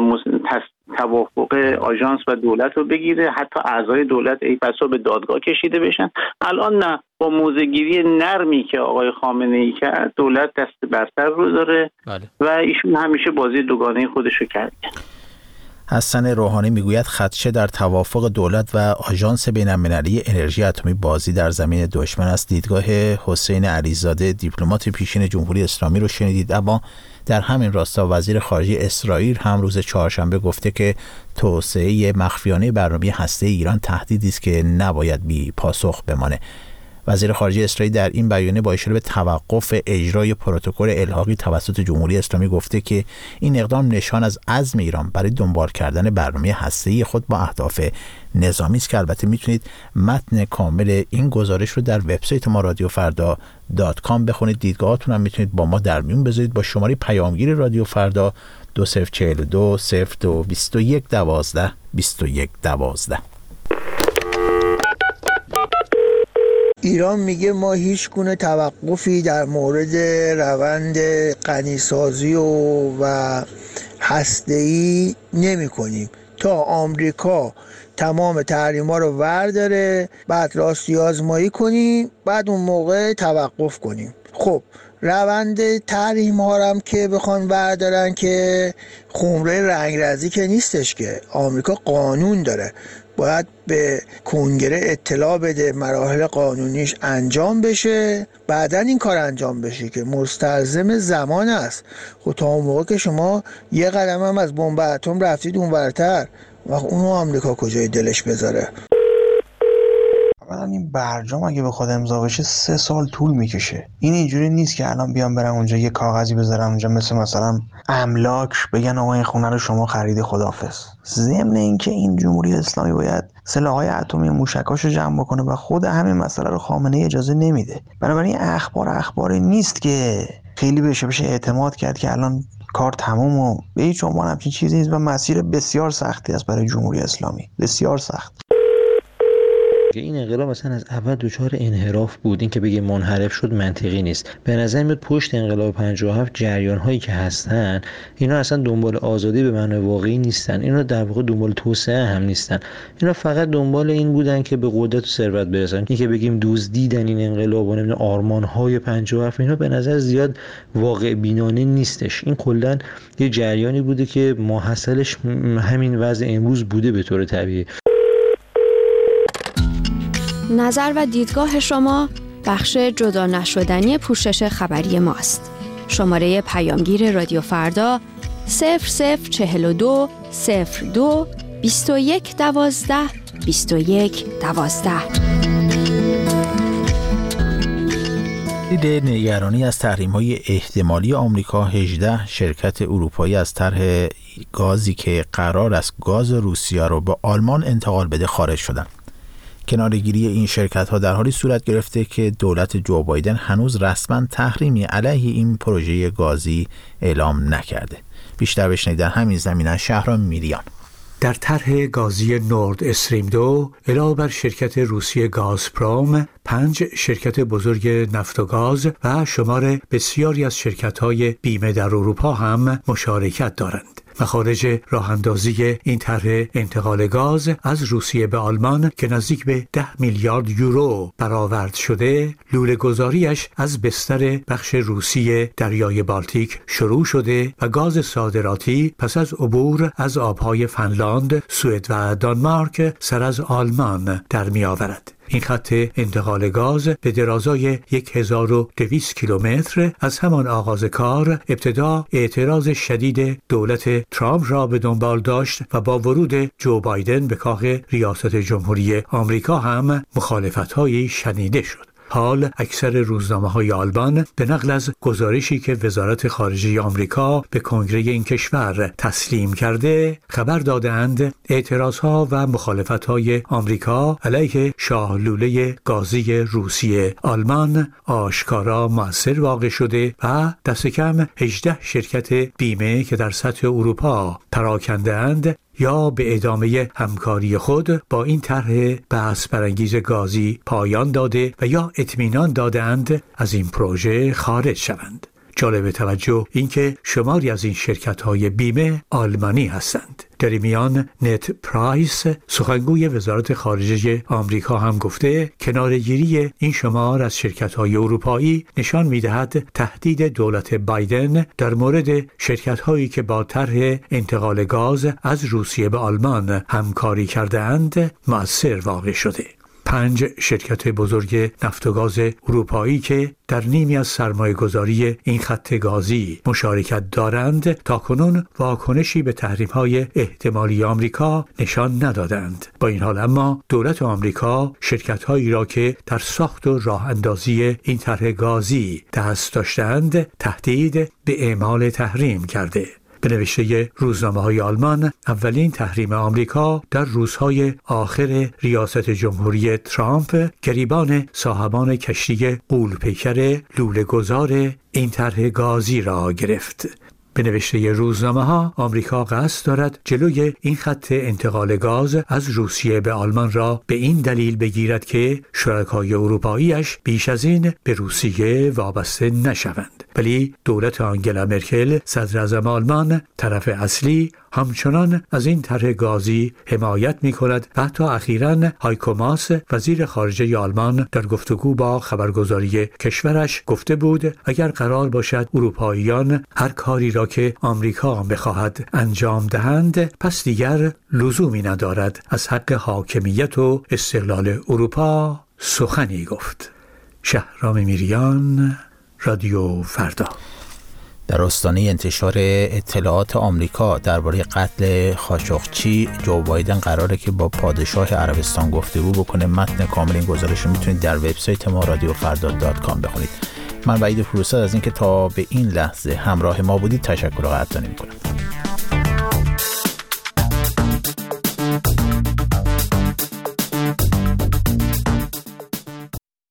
[SPEAKER 4] توافق آژانس و دولت رو بگیره، حتی اعضای دولت ای بسا به دادگاه کشیده بشن. الان نه، با موضع‌گیری نرمی که آقای خامنه‌ای کرد دولت دست برتر رو داره بله. و ایشون همیشه بازی دوگانه خودش رو کرده.
[SPEAKER 1] حسن روحانی میگوید خدشه در توافق دولت و آژانس بین‌المللی انرژی اتمی بازی در زمین دشمن است. دیدگاه حسین علیزاده دیپلمات پیشین جمهوری اسلامی رو شنیدید. اما در همین راستا وزیر خارجه اسرائیل هم روز چهارشنبه گفته که توسعه مخفیانه برنامه هسته ایران تهدیدی است که نباید بی پاسخ بمانه. وزیر خارجه اسرائیل در این بیانیه با اشاره به توقف اجرای پروتکل الحاقی توسط جمهوری اسلامی گفته که این اقدام نشان از عزم ایران برای دنبال کردن برنامه هسته‌ای خود با اهداف نظامی است که البته میتونید متن کامل این گزارش رو در وبسایت ما رادیو فردا دات کام بخونید. دیدگاهاتون هم میتونید با ما در میون بذارید با شماره پیامگیر رادیو فردا دو صفر چهل و دو صفر دو بیست و یک دوازده بیست و یک دوازده.
[SPEAKER 15] ایران میگه ما هیچ گونه توقفی در مورد روند غنیسازی و, و هسته‌ای نمی کنیم تا آمریکا تمام تحریما رو ورداره، بعد راستی آزمایی کنیم، بعد اون موقع توقف کنیم. خب روند تحریم ها هم که بخوان بردارن که خمره رنگرزی که نیستش، که آمریکا قانون داره باید به کنگره اطلاع بده، مراحل قانونیش انجام بشه، بعدن این کار انجام بشه که مستلزم زمان است. خب تا اون موقع که شما یه قدم هم از بمب اتم رفتید اونورتر، وقت اونو آمریکا کجای دلش بذاره؟
[SPEAKER 16] اولا این برجام اگه بخواد امضا بشه سه سال طول میکشه. این اینجوری نیست که الان بیام برم اونجا یه کاغذی بذارم اونجا مثل مثلا املاک بگن آقا این خونه رو شما خریدی خداحافظ. ضمن اینکه این جمهوری اسلامی باید سلاح‌های اتمی موشکاشو جمع بکنه و خود همین مسئله رو خامنه‌ای اجازه نمیده. بنابراین اخبار اخباری نیست که خیلی بشه بشه اعتماد کرد که الان کار تموم و به هیچ عنوان همچین چیزی نیست و مسیر بسیار سختی است برای جمهوری اسلامی، بسیار سخت.
[SPEAKER 17] این انقلاب مثلا از اول دچار انحراف بود، این که بگه منحرف شد منطقی نیست. به نظر میاد پشت انقلاب پنجاه و هفت جریان هایی که هستن اینا اصلا دنبال آزادی به معنای واقعی نیستن، اینا در واقع دنبال توسعه هم نیستن، اینا فقط دنبال این بودن که به قدرت و ثروت برسن. این که بگیم دزدیدن این انقلاب و نمیدونم آرمان های پنجاه و هفت اینا به نظر زیاد واقع بینانه نیستش. این کلا یه جریانی بوده که ماحصلش همین وضع امروز بوده به طور طبیعی.
[SPEAKER 18] نظر و دیدگاه شما بخش جدا نشدنی پوشش خبری ماست. شماره پیامگیر رادیو فردا صفر صفر چهل و دو صفر دو بیست و یک دوازده بیست و یک دوازده.
[SPEAKER 1] دید نگرانی از تحریم‌های احتمالی آمریکا، هجده شرکت اروپایی از طرح گازی که قرار است گاز روسیه رو به آلمان انتقال بده خارج شدند. کناره‌گیری این شرکت‌ها در حالی صورت گرفته که دولت جو بایدن هنوز رسما تحریمی علیه این پروژه گازی اعلام نکرده. بیشتر بشنیدن همین زمینه شهرام میریان.
[SPEAKER 19] در طرح گازی نورد استریم دو علاوه بر شرکت روسی گازپروم، پنج شرکت بزرگ نفت و گاز و شمار بسیاری از شرکت‌های بیمه در اروپا هم مشارکت دارند. مخارج راه اندازی این طرح انتقال گاز از روسیه به آلمان که نزدیک به ده میلیارد یورو برآورد شده، لوله گذاریش از بستر بخش روسی دریای بالتیک شروع شده و گاز صادراتی پس از عبور از آبهای فنلاند، سوئد و دانمارک سر از آلمان در می آورد. این خط انتقال گاز به درازای هزار و دویست کیلومتر از همان آغاز کار ابتدا اعتراض شدید دولت ترامپ را به دنبال داشت و با ورود جو بایدن به کاخ ریاست جمهوری آمریکا هم مخالفت‌هایی شنیده شد. حال اکثر روزنامه‌های آلمان به نقل از گزارشی که وزارت خارجه آمریکا به کنگره این کشور تسلیم کرده خبر دادند اعتراضها و مخالفت‌های آمریکا علیه شاه لوله گازی روسیه آلمان آشکارا مؤثر واقع شده و دست کم هجده شرکت بیمه که در سطح اروپا پراکنده‌اند یا به ادامه همکاری خود با این طرح بحث برانگیز گازی پایان داده و یا اطمینان دادند از این پروژه خارج شوند. جالب توجه اینکه شماری از این شرکت‌های بیمه آلمانی هستند. در میان نت پرایس سخنگوی وزارت خارجه آمریکا هم گفته کناره‌گیری این شمار از شرکت‌های اروپایی نشان می‌دهد تهدید دولت بایدن در مورد شرکت‌هایی که با طرح انتقال گاز از روسیه به آلمان همکاری کرده‌اند مؤثر واقع شده. پنج شرکت بزرگ نفت و گاز اروپایی که در نیمی از سرمایه‌گذاری این خط گازی مشارکت دارند تاکنون واکنشی به تحریم‌های احتمالی آمریکا نشان ندادند. با این حال اما دولت آمریکا شرکت‌هایی را که در ساخت و راه اندازی این طرح گازی دست داشتند تهدید به اعمال تحریم کرده. به نوشته روزنامه‌های آلمان، اولین تحریم آمریکا در روزهای آخر ریاست جمهوری ترامپ گریبان صاحبان کشتی غول‌پیکر لوله‌گذار این طرح گازی را گرفت. به نوشته روزنامه‌ها آمریکا قصد دارد جلوی این خط انتقال گاز از روسیه به آلمان را به این دلیل بگیرد که شرکای اروپاییش بیش از این به روسیه وابسته نشوند. ولی دولت آنگلا مرکل صدراعظم آلمان طرف اصلی همچنان از این طرح گازی حمایت می‌کند و حتی اخیراً هایکو ماس وزیر خارجه آلمان در گفتگو با خبرگزاری کشورش گفته بود اگر قرار باشد اروپاییان هر کاری را که آمریکا بخواهد انجام دهند پس دیگر لزومی ندارد از حق حاکمیت و استقلال اروپا سخنی گفت. شهرام میریان، رادیو فردا.
[SPEAKER 1] در آستانه انتشار اطلاعات آمریکا درباره قتل خاشقچی، جو بایدن قراره که با پادشاه عربستان گفتگو بکنه. متن کامل این گزارش رو میتونید در وبسایت ما رادیو فردا دات کام بخونید. من وحید فروساد از اینکه تا به این لحظه همراه ما بودید تشکر و قدردانی میکنم.